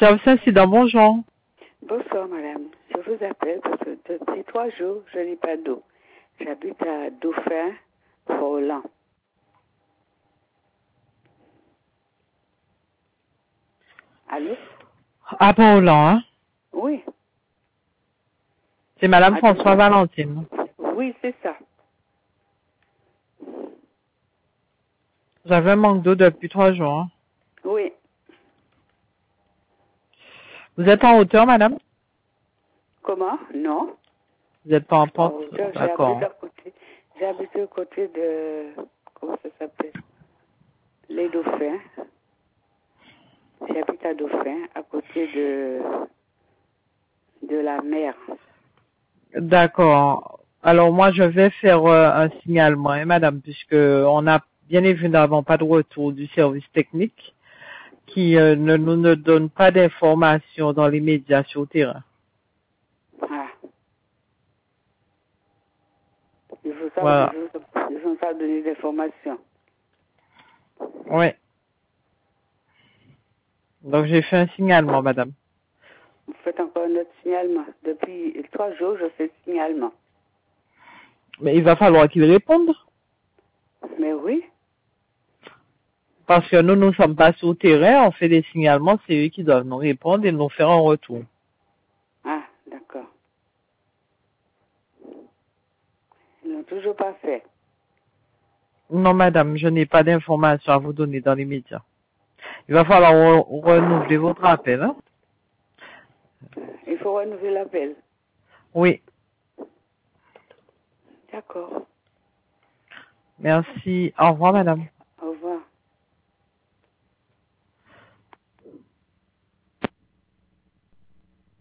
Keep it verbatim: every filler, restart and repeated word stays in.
Service incident, bonjour. Bonsoir, madame. Je vous appelle parce que depuis trois jours, je n'ai pas d'eau. J'habite à Dauphin, Fort-Hollande. Allô? À Port-Hollande, hein? Oui. C'est Madame À François Dauphin. Valentine. Oui, c'est ça. Vous avez un manque d'eau depuis trois jours, hein? Oui. Vous êtes en hauteur, madame? Comment? Non. Vous n'êtes pas en En pente? hauteur, D'accord. j'habite à côté. J'habite à côté de... Comment ça s'appelle? Les Dauphins. J'habite à Dauphin, à côté de... de la mer. D'accord. Alors moi, je vais faire euh, un signalement, hein, madame, puisque on a bien évidemment pas de retour du service technique qui euh, ne nous ne donne pas d'informations dans les médias sur le terrain. Ah. Il faut ça, Voilà. il faut, il faut ça donner des formations. Oui. Donc j'ai fait un signalement, madame. Vous faites encore un autre signalement. Depuis trois jours, je fais signalement. Mais il va falloir qu'il réponde. Mais oui. Parce que nous, nous ne sommes pas sur le terrain, on fait des signalements, c'est eux qui doivent nous répondre et nous faire un retour. Ah, d'accord. Ils n'ont toujours pas fait. Non, madame, je n'ai pas d'informations à vous donner dans les médias. Il va falloir re- renouveler votre appel, hein? Il faut renouveler l'appel. Oui. D'accord. Merci. Au revoir, madame.